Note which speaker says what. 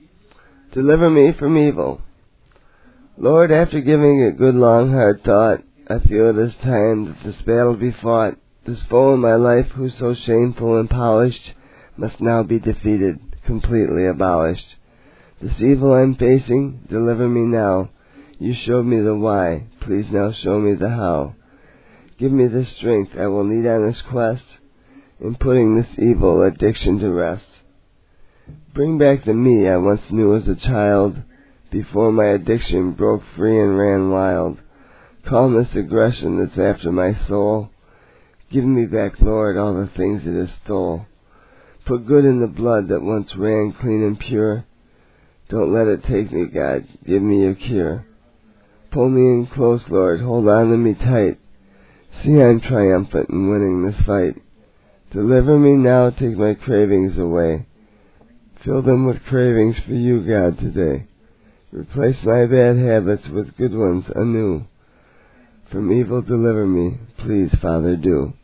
Speaker 1: Deliver me from evil. Lord, after giving it good long hard thought, I feel it is time that this battle be fought. This foe in my life, who so shameful and polished, must now be defeated, completely abolished. This evil I'm facing, deliver me now. You showed me the why, please now show me the how. Give me the strength I will need on this quest, in putting this evil addiction to rest. Bring back the me I once knew as a child, before my addiction broke free and ran wild. Calm this aggression that's after my soul. Give me back, Lord, all the things it has stole. Put good in the blood that once ran clean and pure. Don't let it take me, God, give me your cure. Pull me in close, Lord, hold on to me tight. See I'm triumphant in winning this fight. Deliver me now, take my cravings away. Fill them with cravings for you, God, today. Replace my bad habits with good ones anew. From evil deliver me, please, Father, do.